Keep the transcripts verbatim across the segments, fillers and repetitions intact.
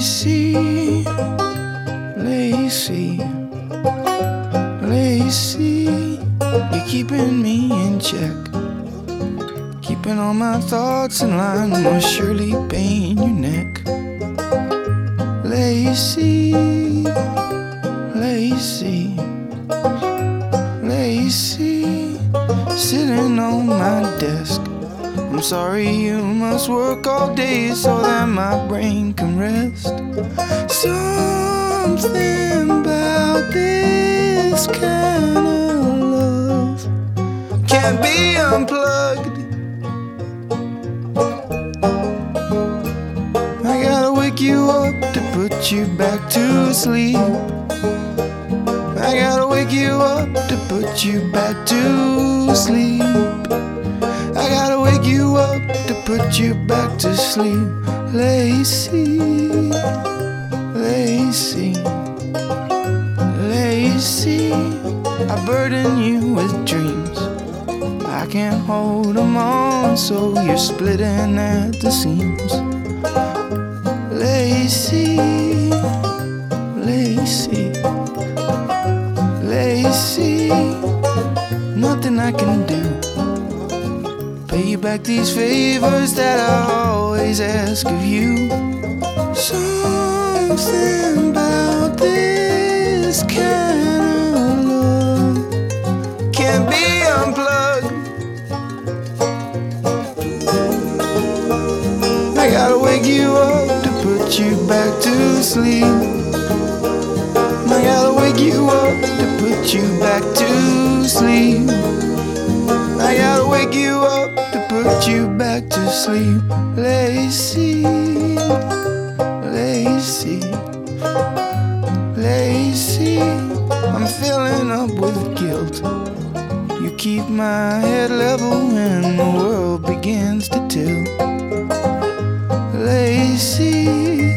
Lazy, lazy, lazy. You're keeping me in check, keeping all my thoughts in line. Will surely pain your neck. Lazy, lazy, lazy. Sitting on my desk. I'm sorry you must work all day so that my brain can rest. Something about this kind of love can't be unplugged. I gotta wake you up to put you back to sleep. I gotta wake you up to put you back to sleep. I gotta wake you up to put you back to sleep. Lazy, lazy, lazy. I burden you with dreams. I can't hold them all, so you're splitting at the seams. Lazy, lazy, lazy. Nothing I can do. Pay you back these favors that I always ask of you. Something about this kind of love can't be unplugged. I gotta wake you up to put you back to sleep. I gotta wake you up to put you back to sleep. I gotta wake you up to put you back to sleep. Lazy, lazy, lazy. I'm filling up with guilt. You keep my head level when the world begins to tilt. Lazy,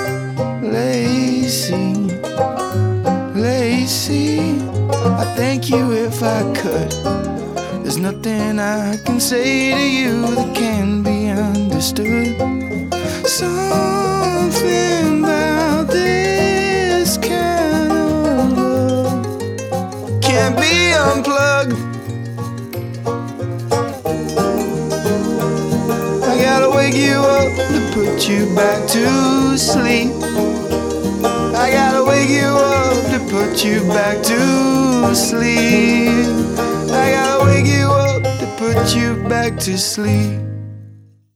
lazy, lazy. I thank you if I could. There's nothing I can say to you that can be understood. Something about this kind of love can't be unplugged. I gotta wake you up to put you back to sleep. I gotta wake you up to put you back to sleep. I gotta wake you up to put you back to sleep.